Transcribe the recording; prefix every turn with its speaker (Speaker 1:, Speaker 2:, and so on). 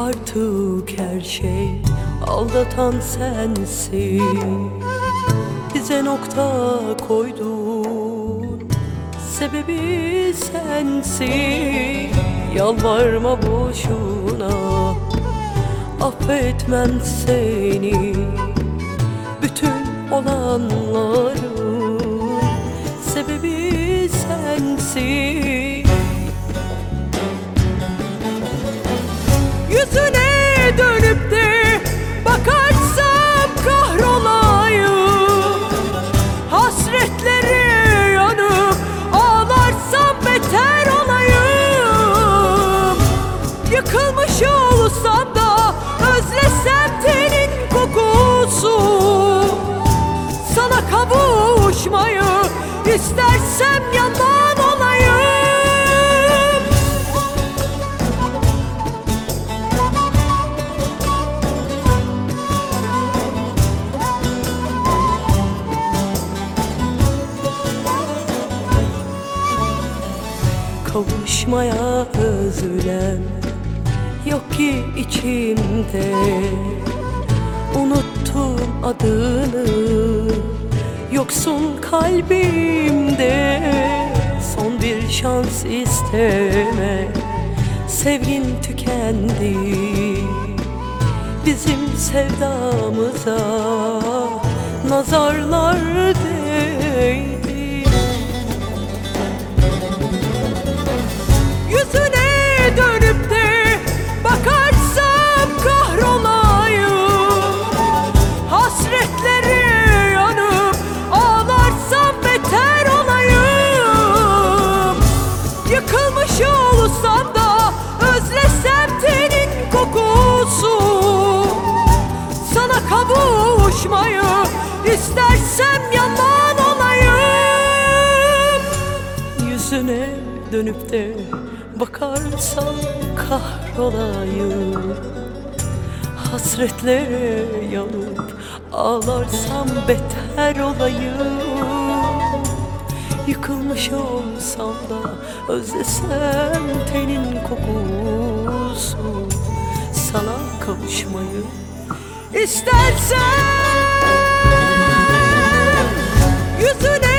Speaker 1: artık her şey, aldatan sensin. Bize nokta koydun, sebebi sensin. Yalvarma boşuna, affetmem seni. Bütün olanların sebebi sensin. Yüzüne dönüp de bakarsam kahrolayım, hasretlere yanıp ağlarsam beter olayım. Yıkılmış olsam da özlesem tenin kokusu, sana kavuşmayı istersem yalan olayım. Kavuşmaya özlem yok ki içimde. Unuttum adını, yoksun kalbimde. Son bir şans isteme, sevgin tükendi. Bizim sevdamıza nazarlar değdi. Yüzüne dönüp de bakarsam kahrolayım, hasretlere yanıp ağlarsam beter olayım. Yıkılmış olsam da özlesem tenin kokusu, sana kavuşmayı istersem yalan olayım. Yüzüne dönüp de bakarsam kahrolayım, hasretlere yanıp ağlarsam beter olayım. Yıkılmış olsam da özlesem tenin kokusu, sana kavuşmayı istersem yüzüne